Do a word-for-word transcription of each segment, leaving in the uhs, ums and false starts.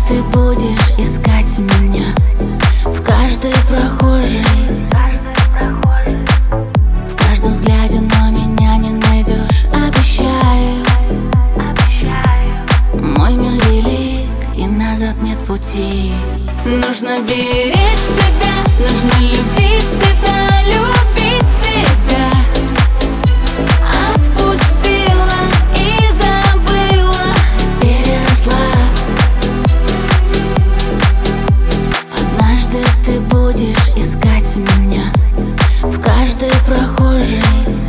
ты будешь искать меня в каждой прохожей, в каждом взгляде, но меня не найдешь. Обещаю, мой мир велик и назад нет пути. Нужно беречь себя, нужно любить себя, любить себя. Отпустила и забыла, переросла. Однажды ты будешь искать меня в каждой прохожей,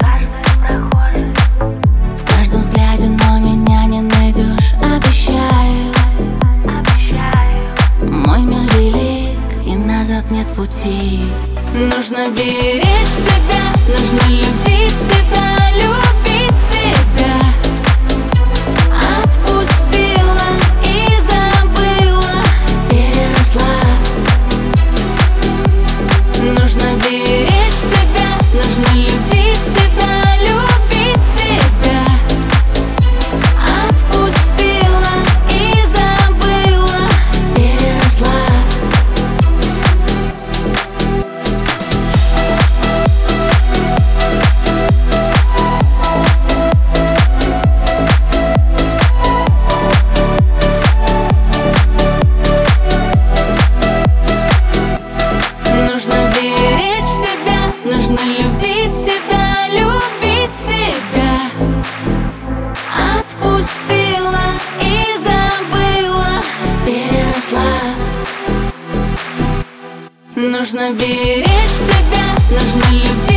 в каждом взгляде, но меня не найдешь. Обещаю, мой мир велик и назад нет пути. Нужно беречь себя, нужно любить себя, любить себя. Отпустила и забыла, переросла. Нужно беречь себя, нужно любить себя, любить себя. Отпустила и забыла, переросла. Нужно беречь себя, нужно любить себя, любить себя. Отпустила и забыла, переросла. Нужно беречь себя, нужно любить.